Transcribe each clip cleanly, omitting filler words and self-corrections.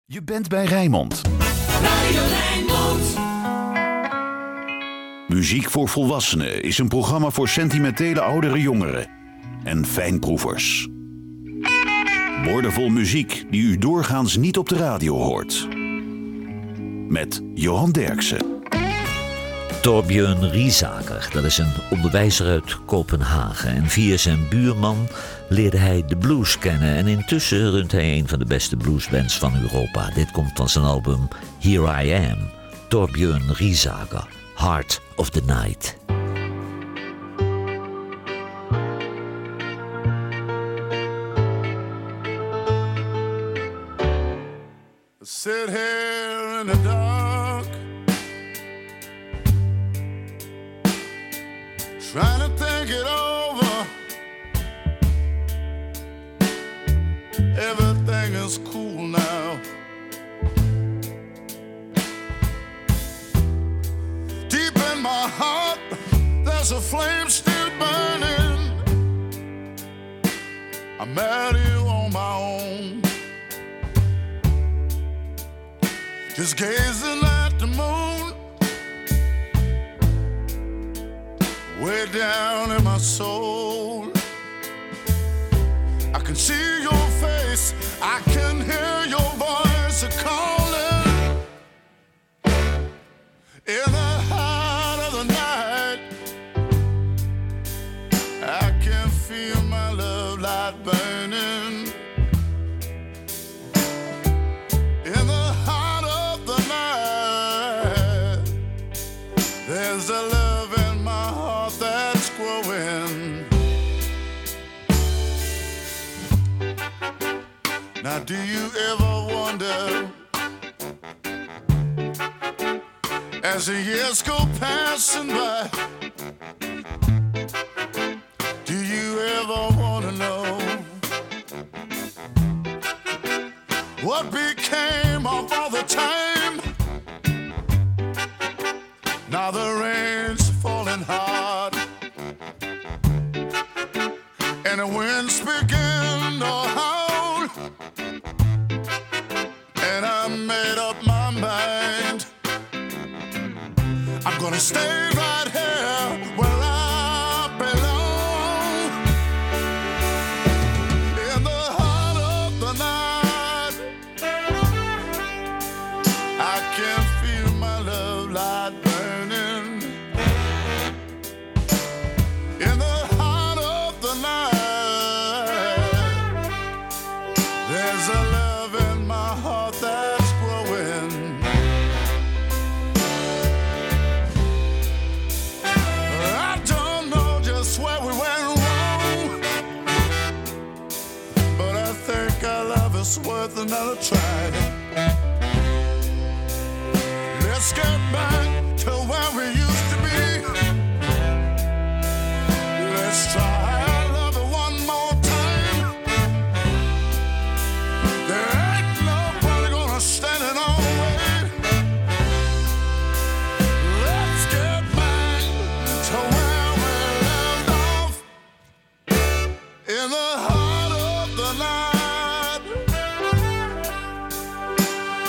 Je bent bij Rijnmond. Radio Rijnmond. Muziek voor Volwassenen is een programma voor sentimentele oudere jongeren en fijnproevers. Woordenvol muziek die u doorgaans niet op de radio hoort. Met Johan Derksen. Torbjörn Riesager, dat is een onderwijzer uit Kopenhagen. En via zijn buurman leerde hij de blues kennen. En intussen runt hij een van de beste bluesbands van Europa. Dit komt van zijn album Here I Am. Torbjörn Riesager, Heart of the Night. Sit here in the dark, trying to think it over. Everything is cool now. Deep in my heart, there's a flame still burning. I'm out here on my own, just gazing at the moon, way down in my soul. I can see your face, I can hear your voice calling. In the heart of the night, I can feel my love light burning. In the heart of the night, there's a love in my heart that's growing. Now do you ever wonder, as the years go passing by, do you ever want to know what became of all the time? Now the rain's falling hard, and the winds begin to howl, and I made up my mind. I'm gonna stay right here where I belong, in the heart of the night. I can feel my love light burning. In the heart of the night, there's a love in my heart that's growing. I don't know just where we went wrong, but I think our love is worth another try. Let's get back to where we used to be. Let's try our love one more time. There ain't nobody gonna stand in our way. Let's get back to where we left off, in the heart of the night.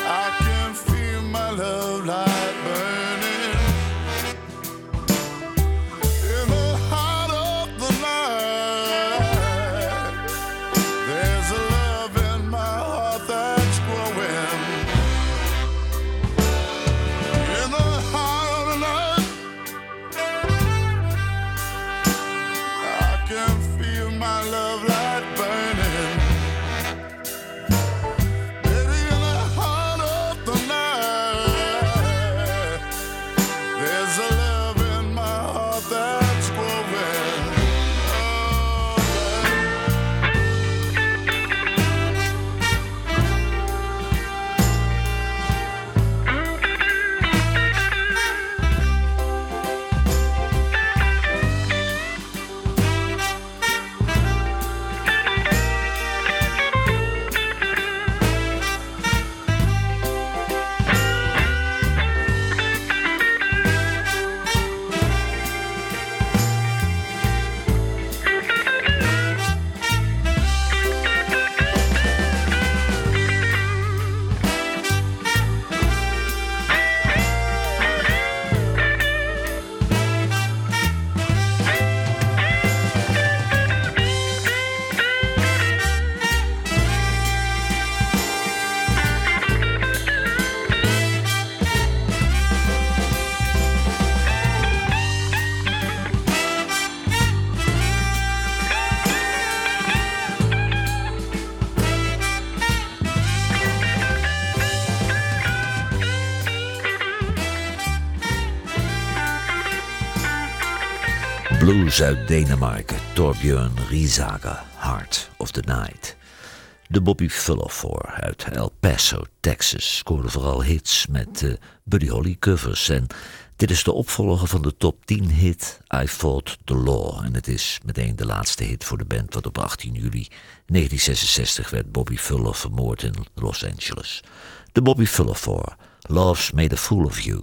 blues uit Denemarken, Torbjörn Riesager, Heart of the Night. De Bobby Fuller uit El Paso, Texas, scoorde vooral hits met Buddy Holly covers. En dit is de opvolger van de top 10 hit I Fought the Law. En het is meteen de laatste hit voor de band, want op 18 juli 1966 werd Bobby Fuller vermoord in Los Angeles. De Bobby Fuller 4, Love's Made a Fool of You.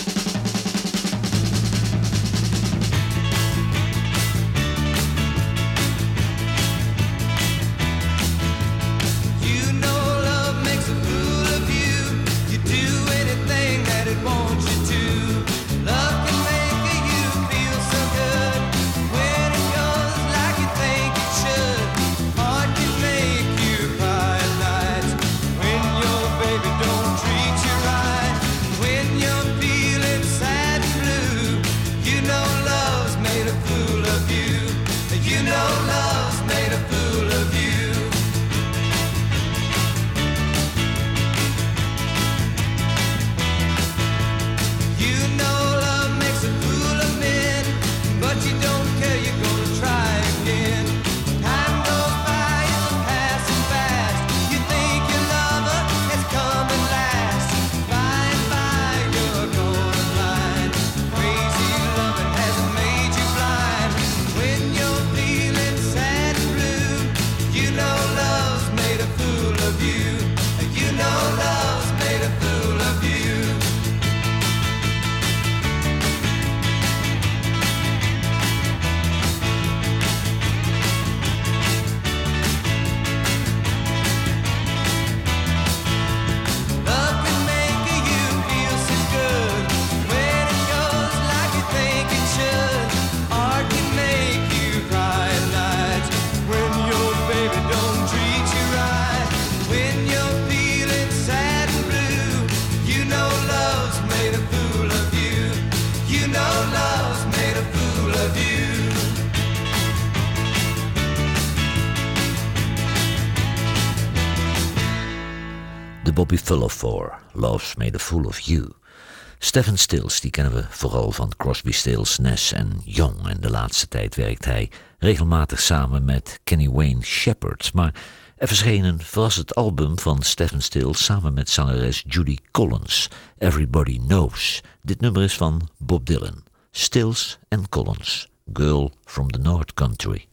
Bobby Fuller 4, Love's Made a Fool of You. Stephen Stills, die kennen we vooral van Crosby, Stills, Nash en Young. En de laatste tijd werkt hij regelmatig samen met Kenny Wayne Shepherd. Maar er verscheen een verrassend album van Stephen Stills samen met zangeres Judy Collins. Everybody Knows. Dit nummer is van Bob Dylan. Stills en Collins. Girl from the North Country.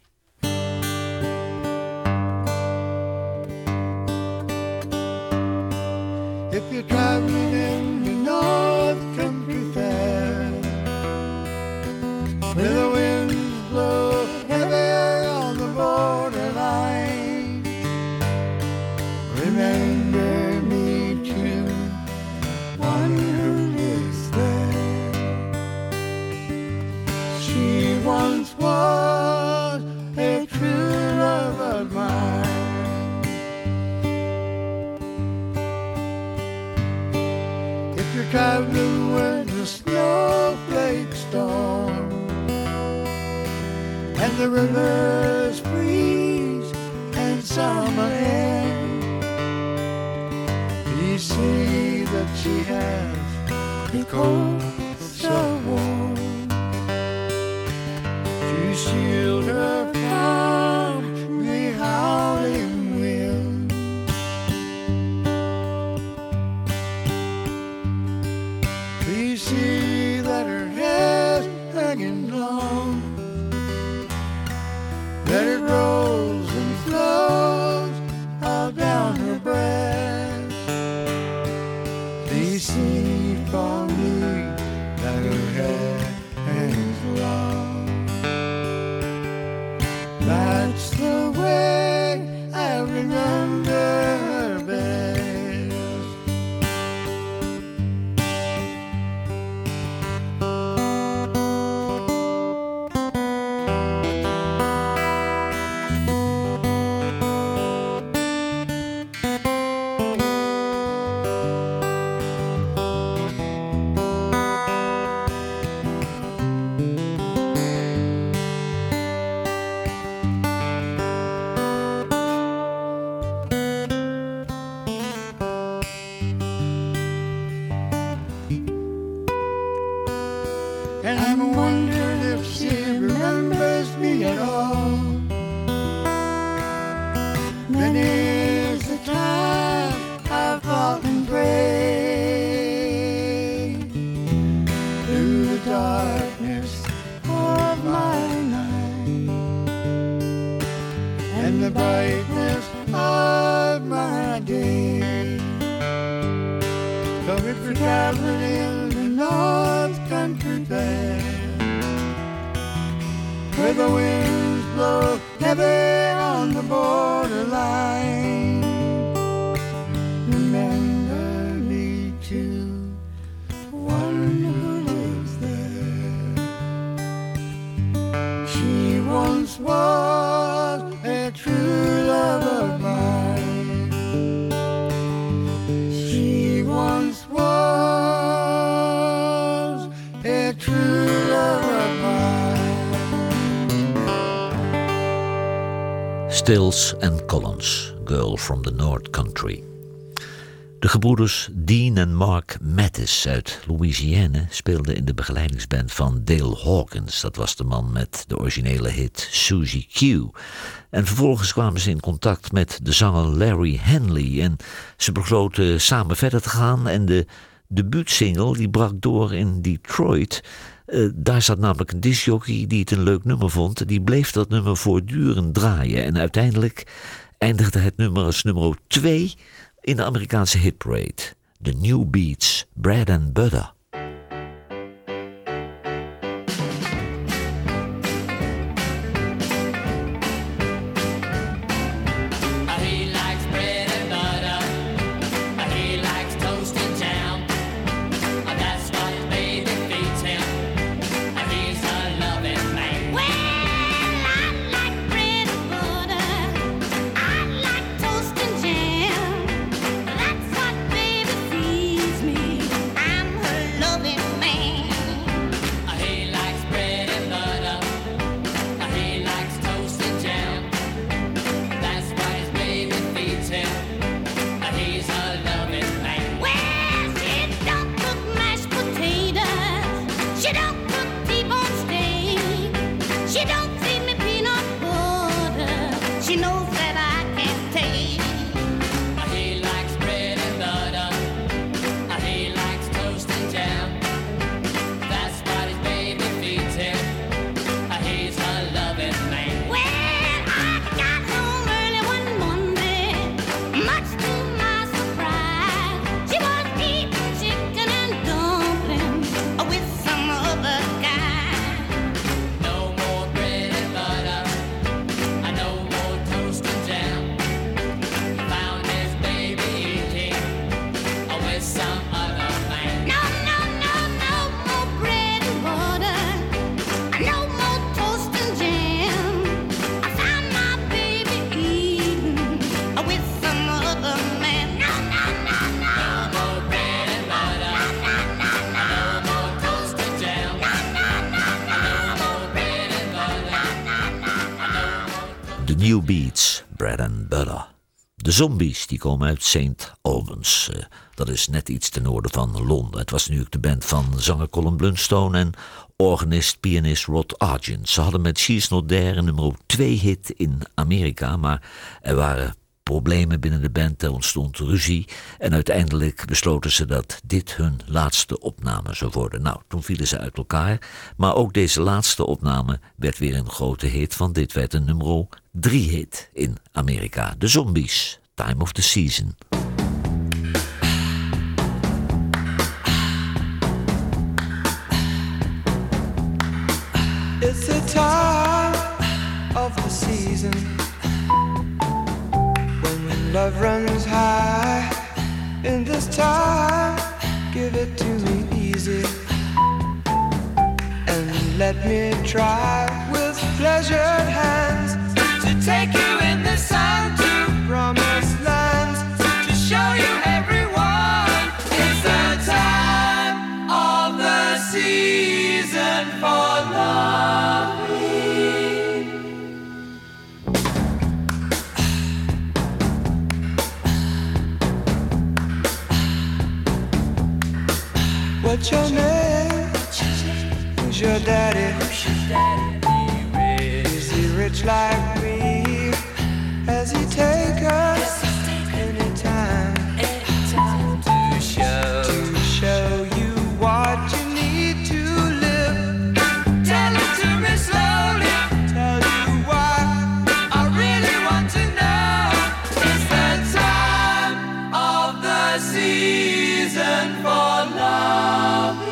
If you're traveling in the North Country Fair, where the winds blow heavier on the borderline, remember me to one who is there. She once was a true love of mine. Traveling when the snowflakes storm and the rivers freeze and summer ends, you see that she has a coat so warm to shield her from the howling wind. We see that her hair's hanging long, that it rolls and flows all down her breast. We see for me that her hair hangs long. That's the way I remember her best. And I'm wondering if she remembers me at all. Many's the time I've fought and prayed through the darkness of my night and the brightness of my day. So if you're traveling in the North Country Fair, where the winds blow heavy on the borderline, remember me to one who lives there. She once was a true love of mine. She once was a true love of mine. Stills and Collins, Girl from the North Country. De gebroeders Dean en Mark Mattis uit Louisiana speelden in de begeleidingsband van Dale Hawkins. Dat was de man met de originele hit Susie Q. En vervolgens kwamen ze in contact met de zanger Larry Henley. En ze besloten samen verder te gaan. En de debuutsingle die brak door in Detroit. Daar zat namelijk een discjockey die het een leuk nummer vond. Die bleef dat nummer voortdurend draaien. En uiteindelijk eindigde het nummer als nummer 2 in de Amerikaanse hitparade. The New Beats, Bread and Butter. New Beats, Bread and Butter. De Zombies die komen uit St. Albans. Dat is net iets ten noorden van Londen. Het was natuurlijk de band van zanger Colin Blunstone en organist-pianist Rod Argent. Ze hadden met She's Not There een nummer 2 hit in Amerika, maar er waren problemen binnen de band, er ontstond ruzie en uiteindelijk besloten ze dat dit hun laatste opname zou worden. Nou, toen vielen ze uit elkaar, maar ook deze laatste opname werd weer een grote hit, want dit werd een nummer 3 hit in Amerika. De Zombies, Time of the Season. It's the time of the season when love runs high. In this time, give it to me easy and let me try with pleasured hands to take you in the sun to promised lands, to show you everyone. It's the time of the season for loving. What's your name? Who's your daddy? Is rich like me? Has he take us anytime to show you what you need to live? Tell it to me slowly. Tell you what I really want to know. It's the time of the season for loving.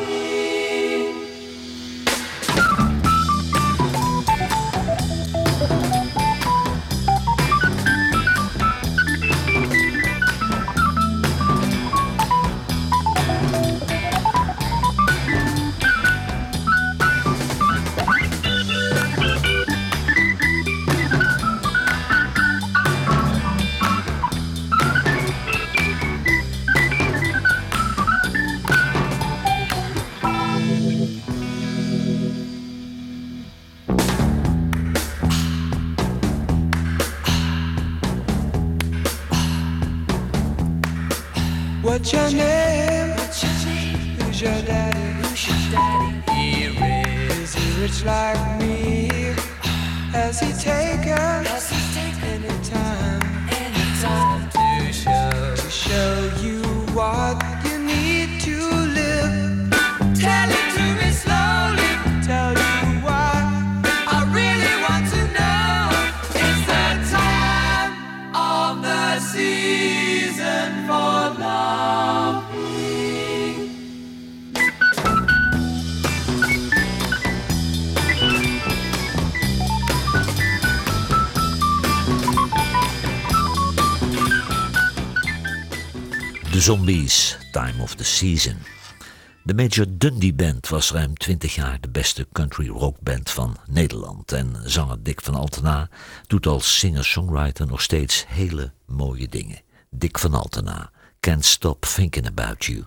What's your name? Who's your daddy? Is he rich like me? Has he taken anytime to show you what you need to live? Tell it to me slowly. Tell you what I really want to know. It's the time of the season for love. De Zombies, Time of the Season. De Major Dundee Band was ruim 20 jaar de beste country rockband van Nederland. En zanger Dick van Altena doet als singer-songwriter nog steeds hele mooie dingen. Dick van Altena, Can't Stop Thinking About You.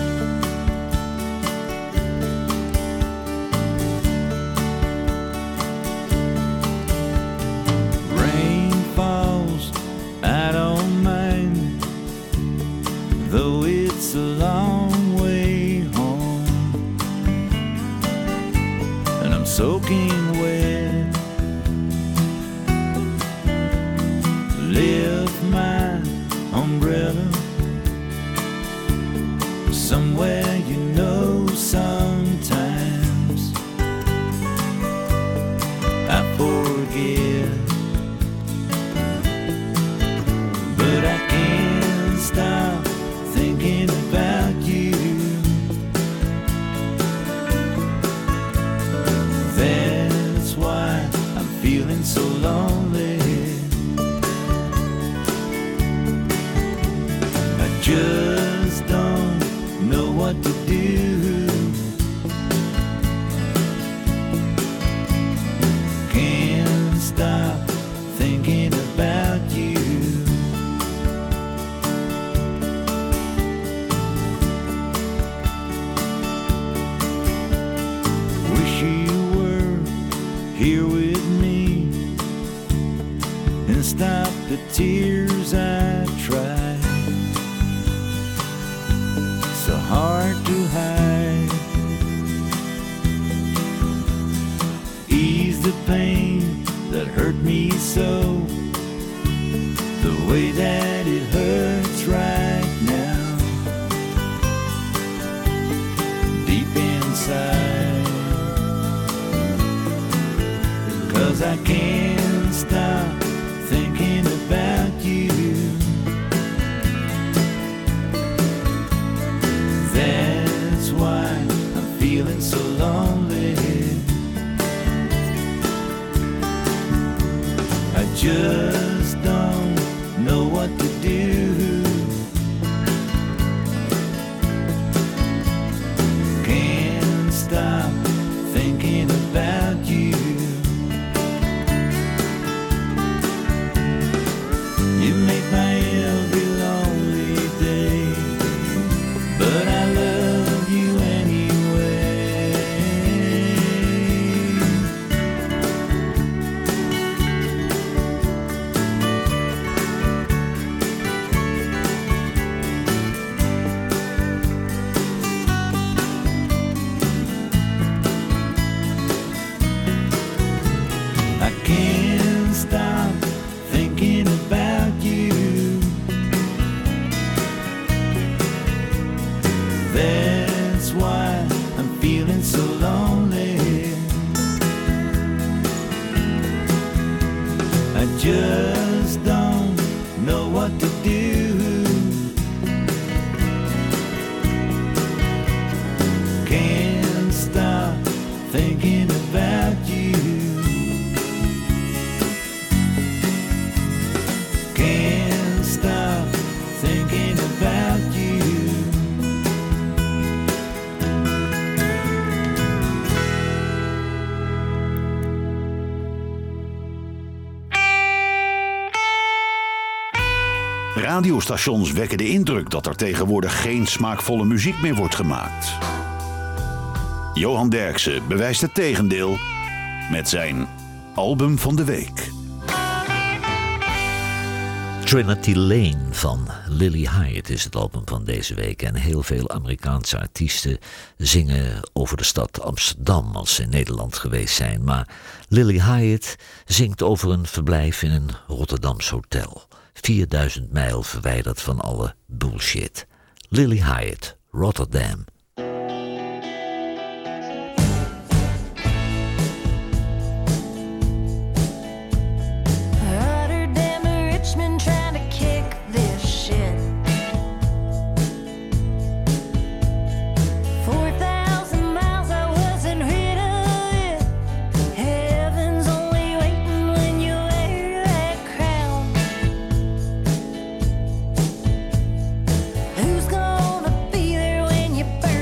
Rain falls, I don't mind, though it's a long way home, and I'm soaking wet. Lift my umbrella somewhere, you know, sometimes I forget, but I can't stop thinking about you. That's why I'm feeling so lonely. I just don't know what to do. Can't stop thinking about you. Wish you were here with me and stop the tears I try so hard to hide. Ease the pain that hurt me so, the way that it hurts right now, deep inside. 'Cause I can't stop thinking about you. That's why I'm feeling so lonely. I just don't know what to do. Can't stop thinking about you. You make my every lonely day, but I love you anyway. That's why I'm feeling so lonely. I just don't know what to do. Can't stop thinking about you. Can't stop thinking about you. Radiostations wekken de indruk dat er tegenwoordig geen smaakvolle muziek meer wordt gemaakt. Johan Derksen bewijst het tegendeel met zijn album van de week. Trinity Lane van Lily Hyatt is het album van deze week. En heel veel Amerikaanse artiesten zingen over de stad Amsterdam als ze in Nederland geweest zijn. Maar Lily Hyatt zingt over een verblijf in een Rotterdams hotel. 4000 mijl verwijderd van alle bullshit. Lily Hyatt, Rotterdam. Rotterdam and Richmond trying to kick this shit. 4,000 miles I wasn't rid of it. Heaven's only waiting when you wear that crown. Who's gonna be there when you burn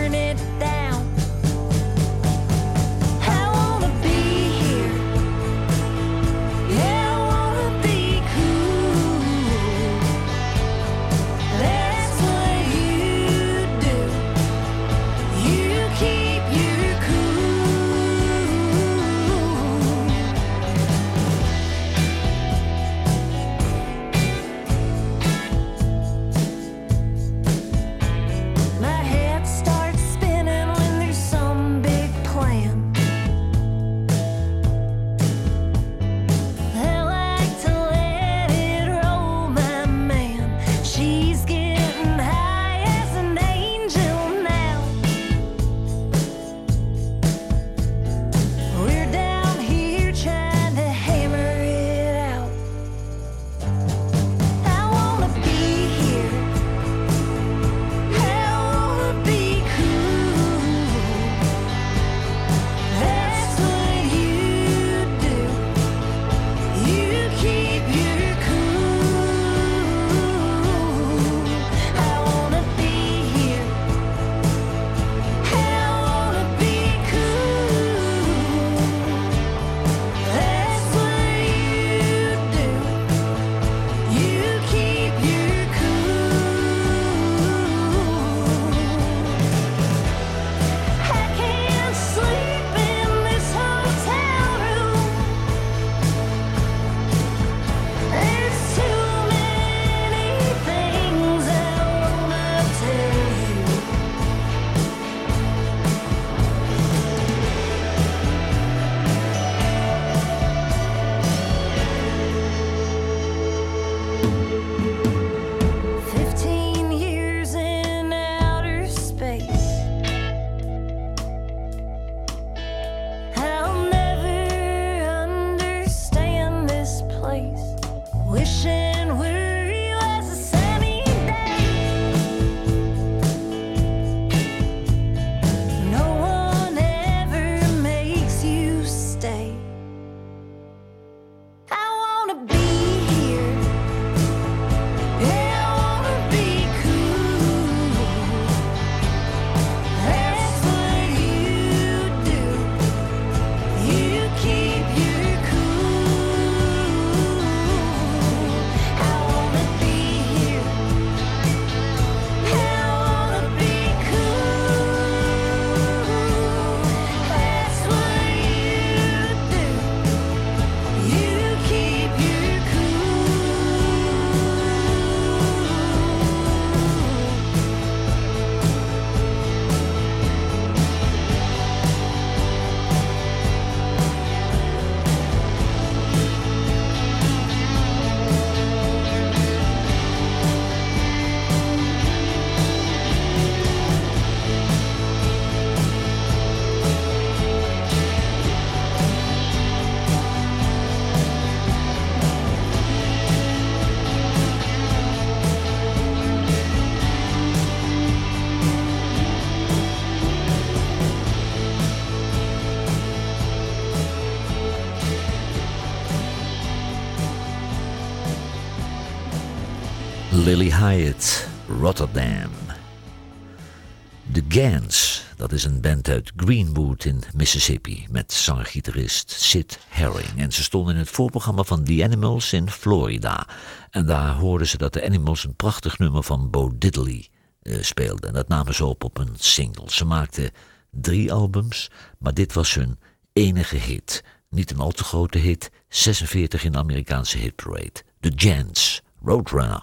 Billy Hyatt, Rotterdam. The Gans, dat is een band uit Greenwood in Mississippi met zanger-gitarist Sid Herring. En ze stonden in het voorprogramma van The Animals in Florida. En daar hoorden ze dat de Animals een prachtig nummer van Bo Diddley speelden. En dat namen ze op een single. Ze maakten 3 albums, maar dit was hun enige hit. Niet een al te grote hit, 46 in de Amerikaanse hitparade. The Gans, Roadrunner.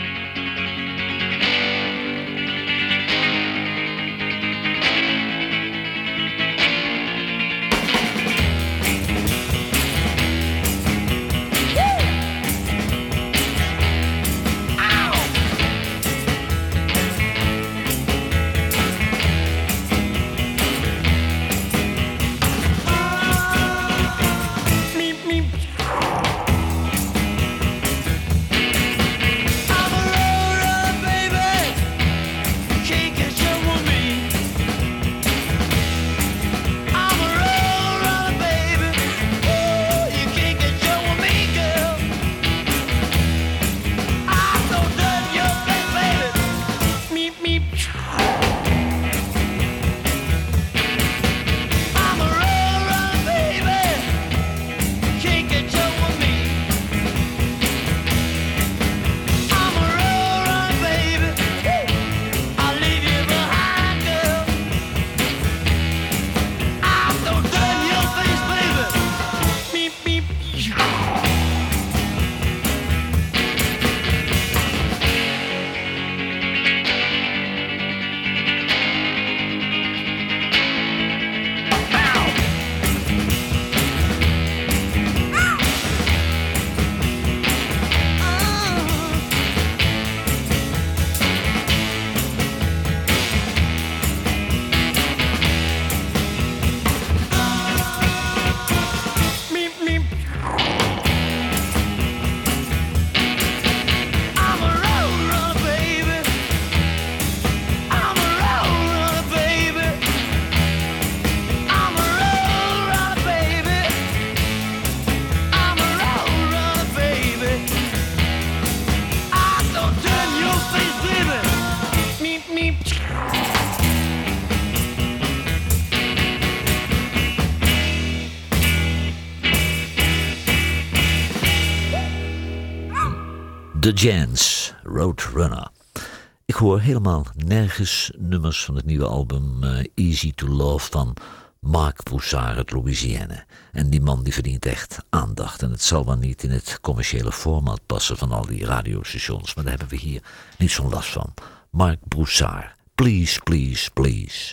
The Gans, Roadrunner. Ik hoor helemaal nergens nummers van het nieuwe album Easy to Love van Mark Broussard uit Louisiana. En die man die verdient echt aandacht. En het zal wel niet in het commerciële format passen van al die radiostations. Maar daar hebben we hier niet zo'n last van. Mark Broussard, Please, Please, Please.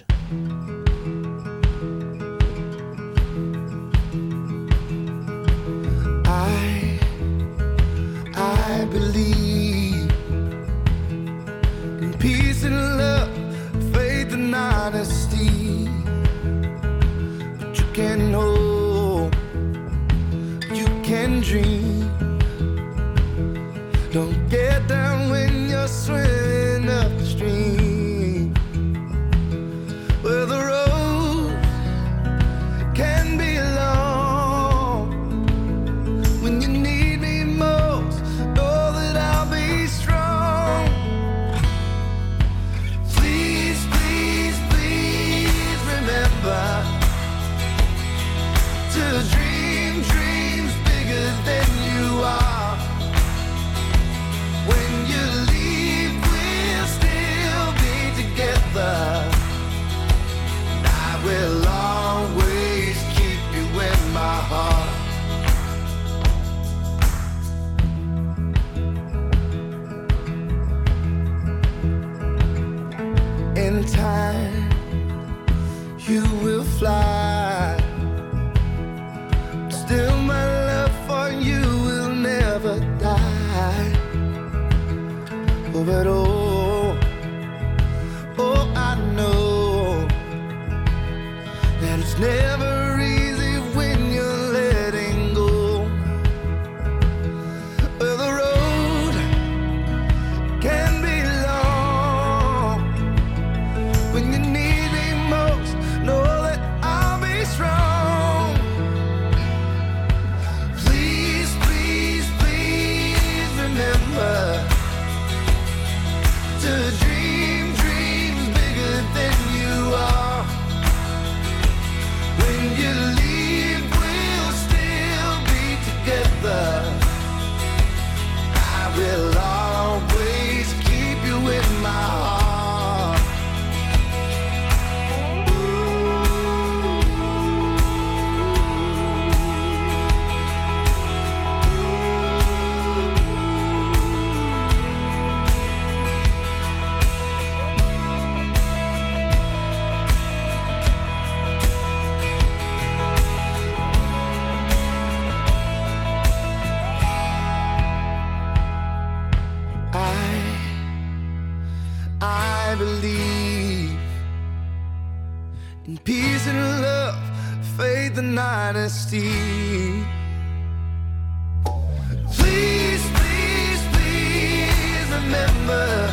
I believe in peace and love, faith and honesty. But you can hope, you can dream. Don't get down when you're swimming upstream. Where the road can be long when you need me most. Know that I'll be strong. Please, please, please remember to dream dreams bigger than you are. When you leave, we'll still be together. And I will always keep you in my heart. In time, you will fly. Still, my love for you will never die. Oh, but oh, I know that it's never easy when you're letting go. The road can be long when you need me most. Know that I'll be strong. Please, please, please remember In peace and love, faith and honesty. Please, please, please remember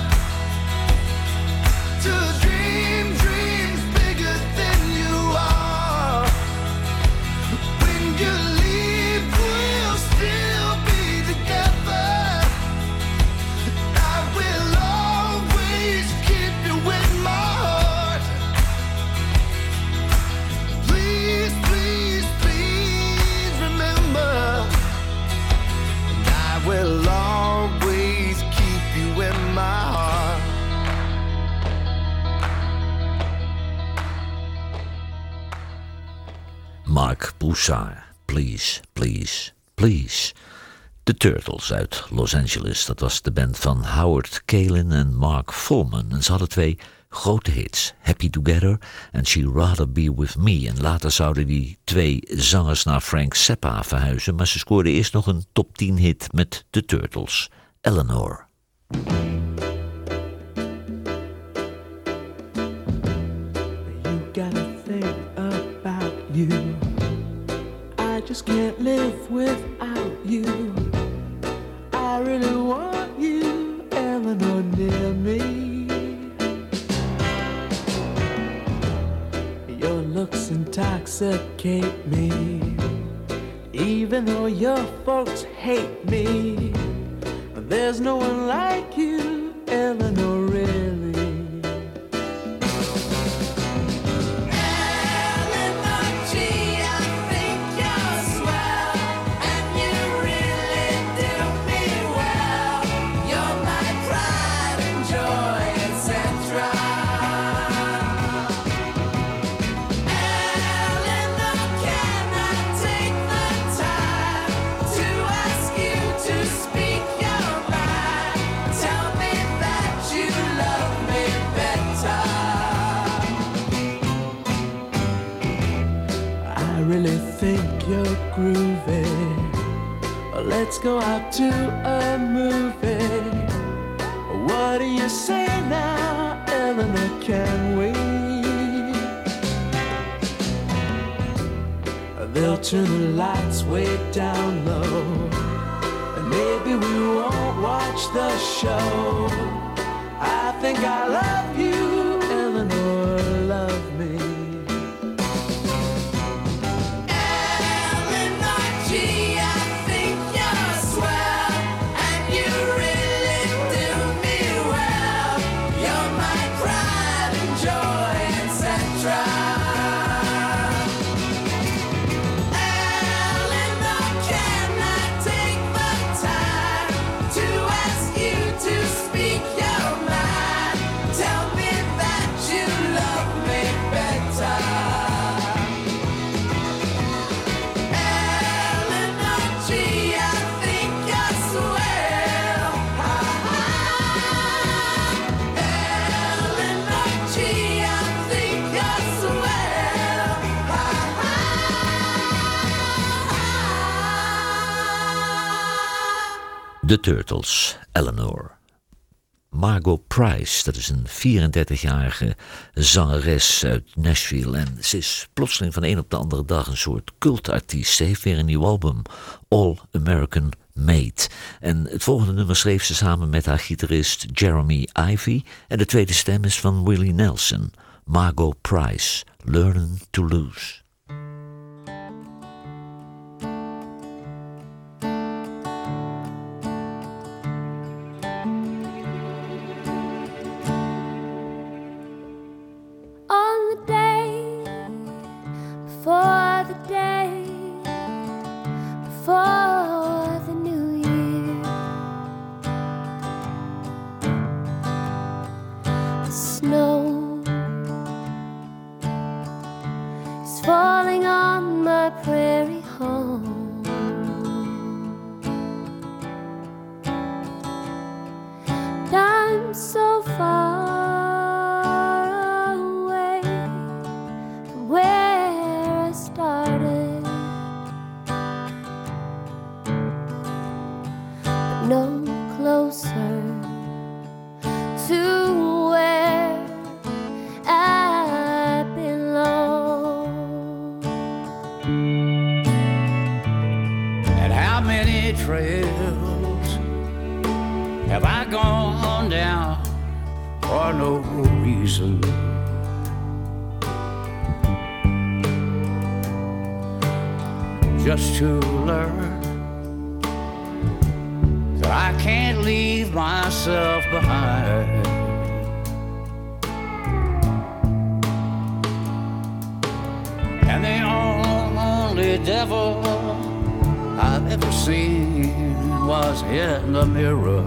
to dream dreams bigger than you are. When you leave, we'll still be together. I will always keep you in my heart. Please, please, please remember. And I will always keep you in my heart. Mark Broussard, Please, Please, Please. De Turtles uit Los Angeles, dat was de band van Howard Kalin en Mark Foreman. En ze hadden 2 grote hits, Happy Together en She'd Rather Be With Me. En later zouden die 2 zangers naar Frank Zappa verhuizen, maar ze scoorden eerst nog een top 10 hit met de Turtles, Eleanor. You gotta think about you. I just can't live without you. I really want you, Eleanor, near me. Your looks intoxicate me. Even though your folks hate me, there's no one like you, Eleanor, really. Think you're groovy. Let's go out to a movie. What do you say now, Eleanor? Can we? They'll turn the lights way down low, and maybe we won't watch the show. I think I love you, Eleanor, love me. De Turtles, Eleanor. Margot Price, dat is een 34-jarige zangeres uit Nashville. En ze is plotseling van de een op de andere dag een soort cultartiest. Ze heeft weer een nieuw album, All American Made. En het volgende nummer schreef ze samen met haar gitarist Jeremy Ivy. En de tweede stem is van Willie Nelson. Margot Price, Learning to Lose. For the day before the new year, the snow is falling on my prairie home. And I'm so far away from where I started, but no closer to where I belong. trails have I gone down for no reason? Just to learn that I can't leave myself behind. And the only devil I've ever seen was in the mirror.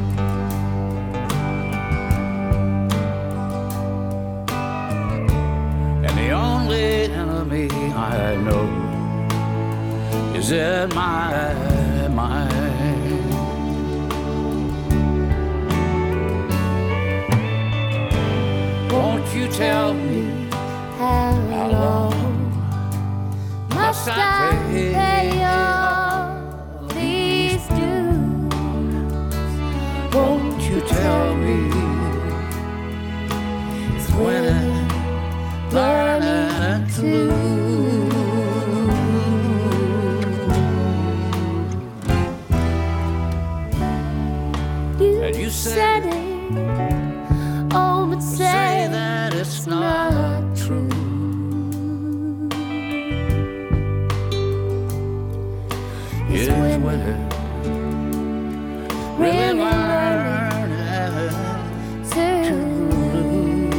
And the only enemy I know is in my mind. Won't you tell me how long must I pay all these dues? Won't you tell me it's when I'm learning to lose? And you said it, oh, but say that it's not true. Is when it really learning to lose.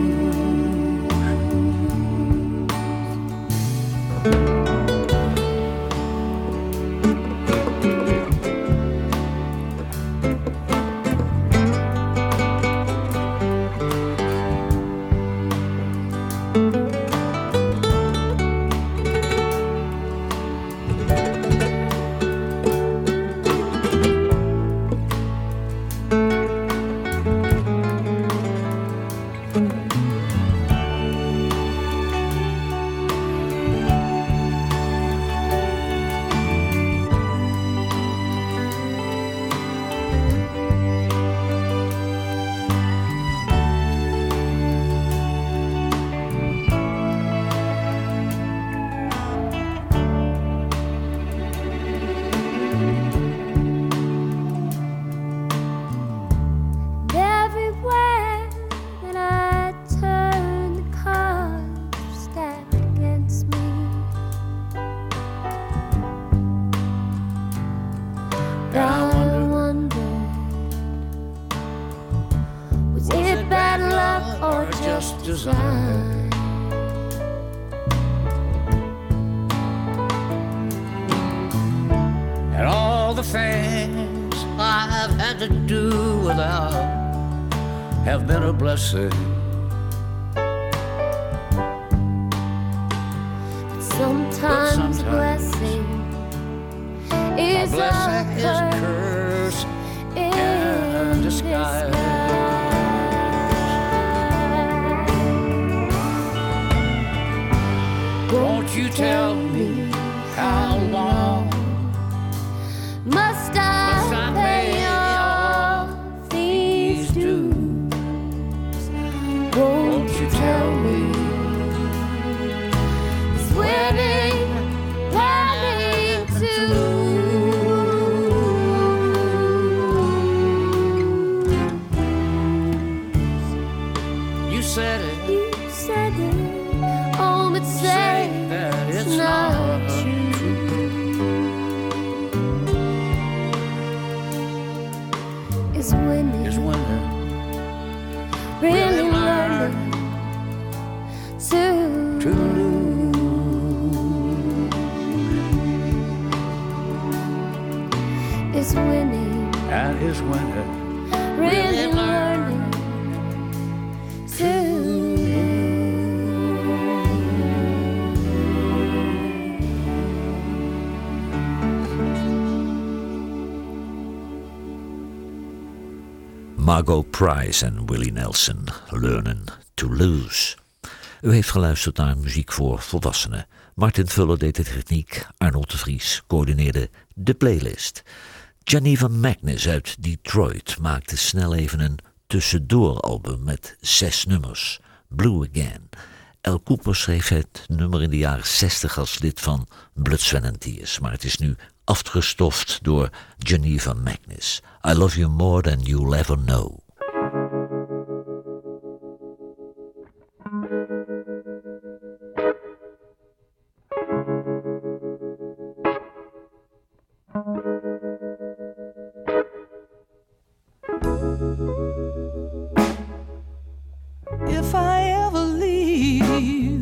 Design. And all the things I've had to do without have been a blessing. Sometimes a blessing is a curse in disguise. Won't you tell me how long must I pay all these dues? Won't you tell me it's winning, learning to lose? You said it. You said it. Oh, but say that it's not true. Is winning, really learning to lose. Is winning, and is winning, really learning to Margot Price en Willie Nelson, Learning to Lose. U heeft geluisterd naar muziek voor volwassenen. Martin Vuller deed de techniek, Arnold de Vries coördineerde de playlist. Geneva Magnus uit Detroit maakte snel even een tussendooralbum met 6 nummers, Blue Again. Al Cooper schreef het nummer in de jaren 60 als lid van Blood, Sweat and Tears, maar het is nu afgestoft door Geneva Magnus. I love you more than you'll ever know. If I ever leave,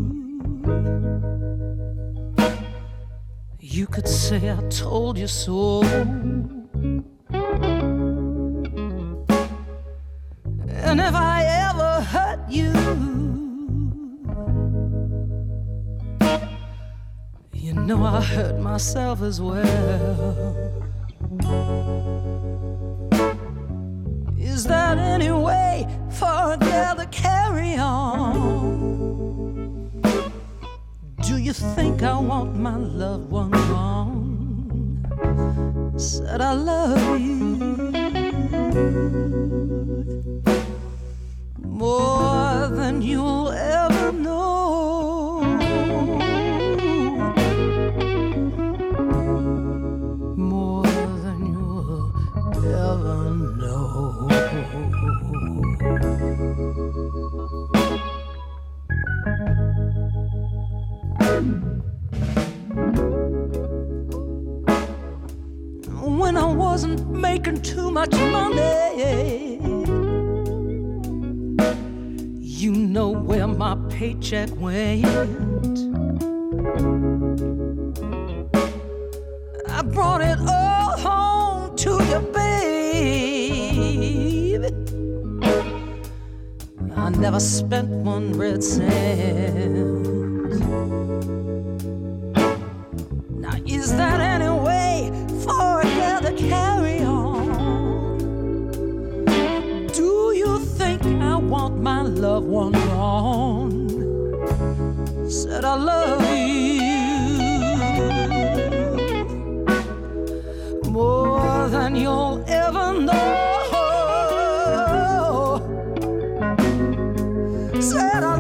you could say I told you so. And if I ever hurt you, you know I hurt myself as well. Is that any way for a girl to carry on? Do you think I want my loved one gone? Said I love you more than you'll ever know. More than you'll ever know. When I wasn't making too much money, you know where my paycheck went. I brought it all home to you, baby. I never spent one red cent. Now is that any way for a girl to carry on? Do you think I want my loved one gone? Said I love you more than you'll ever know. Said I